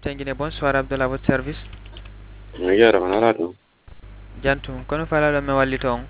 Tengine, bonsoir Abdullah, votre service. Yara manarato. Jantum, kono fala do me walli ton.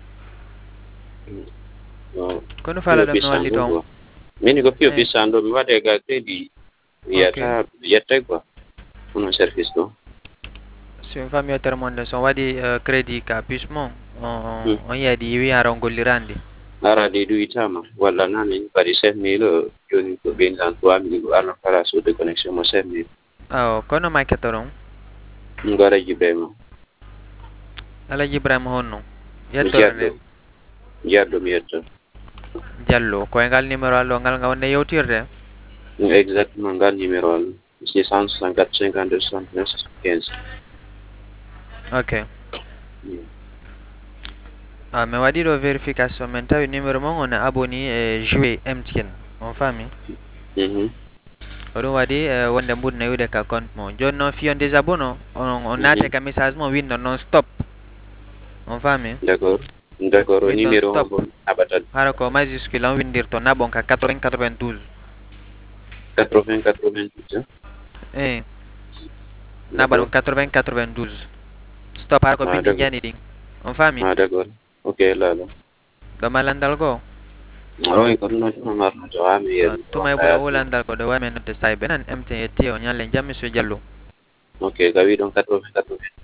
Kono fala Pio do me walli ton. pisando. Mini ko pio Eh, pisando mi wade ga kredi okay. yata quoi. Uno service do. Si on famille termonde son wadi credit ka puisement Hmm. on yadi wi aron gollirandi. Ara de du itama wala nani pari 5000 joni ko ben dan 3000 ko arna para so de connexion mo 5000. Oh, kono ma ketoron. Ngara jibema. Ala Ibrahim honno. Yettorne Jaddo. Jaddo mi yetta. Diallo ko ngal numéro allo ngal ngawne yewtirde. Exactement ngal numéro al. 664 52 69 15. Okay. Ah, me wadi do vérification men tawi numéro mon on aboni e jouer MTN. On fami. Oɗum waɗi wonde ɓurno wiwde ka compte mo joni noon fiyon déjà bono on naate ka message mo winno non stop on faami D'accord o winno numéro stop o aɓatat hara ko majuscule on windirto naɓon ka 80 92 80 88 eh naɓa ɗum 80 92 stop hara ko bindi jani ɗin on faami d'accord ok lala ɗo malandal goo oy kono no marno to ami yen tuma e ɓuura wulandal ko ɗo waymen nodde sa ɓenan MTN yetti o ñalle jam monsieur Diallo ok gawi ɗon 80 80